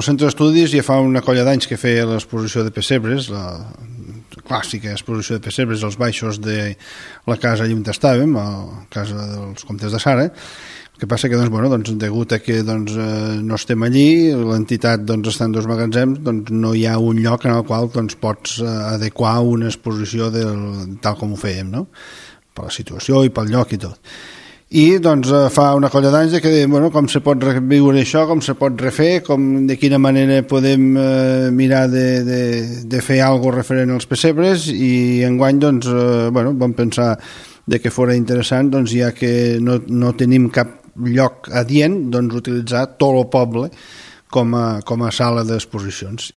el centre d'estudis ja fa una colla d'anys que feia l'exposició de pessebres, la clàssica exposició de pessebres als baixos de la casa on estàvem, a la casa dels comtes de Sara. El que passa que, degut a que no estem allí, l'entitat està en dos magatzems, no hi ha un lloc en el qual pots adequar una exposició tal com ho fèiem, no? Per la situació i pel lloc i tot. I fa una colla d'anys que com se pot reviure això, com se pot refer, de quina manera podem mirar de fer alguna cosa referent als pessebres, i enguany vam pensar que fos interessant, ja que no tenim cap lloc adient, utilitzar tot el poble com a sala d'exposicions.